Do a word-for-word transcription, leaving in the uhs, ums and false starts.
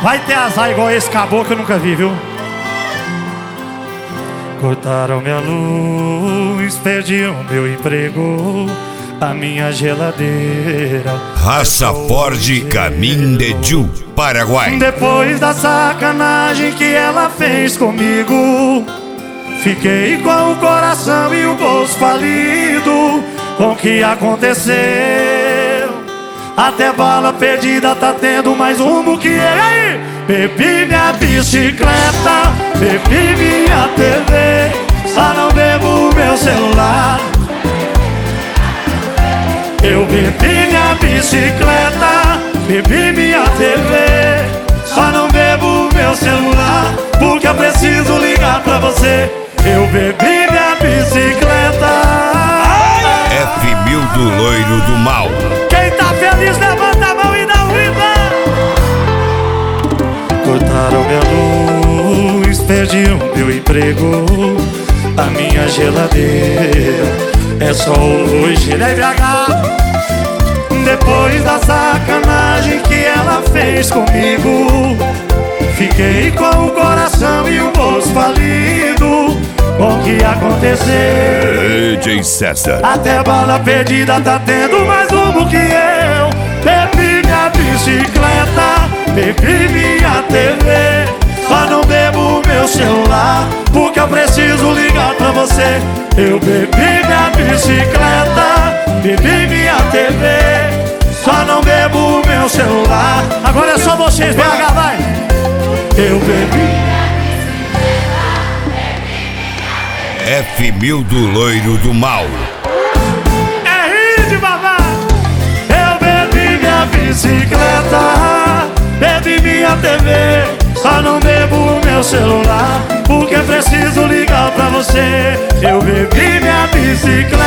Vai ter azar igual esse caboclo que eu nunca vi, viu? Cortaram minha luz, perdi o meu emprego, a minha geladeira. Raça Ford Caminho de Ju, Paraguai. Depois da sacanagem que ela fez comigo, fiquei com o coração e o bolso falido. Com o que aconteceu, até bala perdida tá tendo mais rumo que ele. Bebi minha bicicleta, bebi minha T V, só não bebo meu celular. Eu bebi minha bicicleta, bebi minha T V, só não bebo meu celular, porque eu preciso ligar pra você. Eu bebi minha bicicleta. F mil do Loiro do Mal. Quem tá feliz levanta a mão e dá um riba. Cortaram minha luz, perdi o meu emprego, a minha geladeira é só hoje, né, B H? Depois da sacanagem que ela fez comigo, fiquei com o coração e o bolso falido. Com o que aconteceu, D J César. até bala perdida tá tendo mais rumo que eu. Bebi minha bicicleta, bebi minha T V, só não bebo meu celular, porque eu preciso ligar pra você. Eu bebi minha bicicleta, bebi minha T V, só não bebo meu celular. Agora é só vocês, B H, vai! Eu bebi F mil do Loiro do Mal. É hit, babá! Eu bebi minha bicicleta, bebi minha T V, só não bebo meu celular, porque preciso ligar pra você. Eu bebi minha bicicleta,